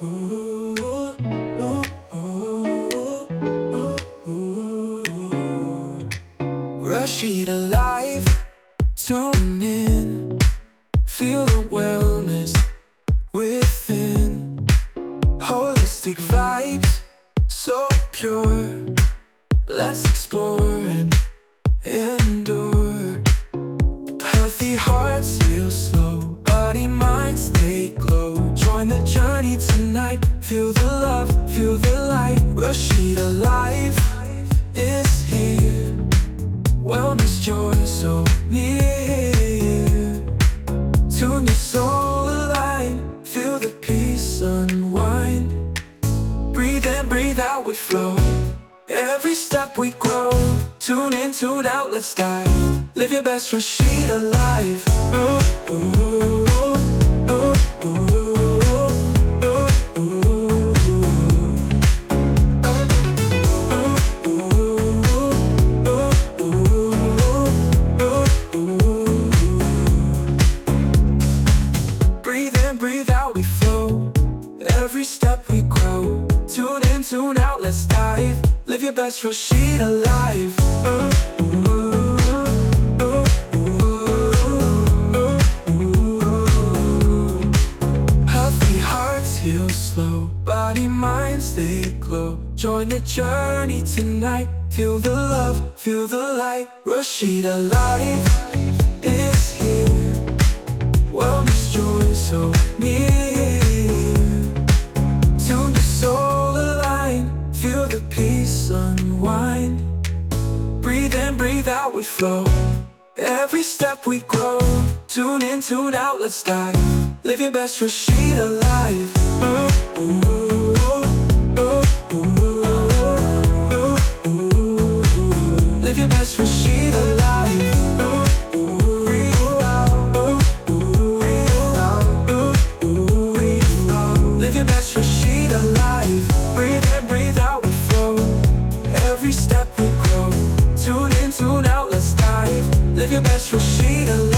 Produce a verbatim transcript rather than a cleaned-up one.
Rashida Live, tune in, feel the wellness within. Holistic vibes, so pure. Let's explore and endure. Healthy hearts feel slow, body, mind stay glow. Join the journey tonight, feel the love, feel the light. Rashida Live is here, wellness joy so near. Tune your soul align, feel the peace unwind. Breathe in, breathe out, we flow. Every step we grow. Tune in, tune out, let's dive. Live your best, Rashida Live. Ooh, ooh, ooh, ooh, ooh. Every step we grow. Tune in, tune out, let's dive. Live your best, Rashida Live. Ooh, ooh, ooh, ooh, ooh. Healthy hearts heal slow, body, mind stay glow. Join the journey tonight, feel the love, feel the light. Rashida Live is here, wellness joy so near. Peace unwind. Breathe in, breathe out, we flow. Every step we grow. Tune in, tune out, let's dive. Live your best, Rashida Live. Ooh, ooh, ooh, ooh, ooh, ooh. Live your best, Rashida Live. Ooh, ooh, ooh, ooh, ooh. Live your best, Rashida Live. Breathe in, breathe out. Every step we grow. Tune in, tune out, let's dive. Live your best, Rashida Live.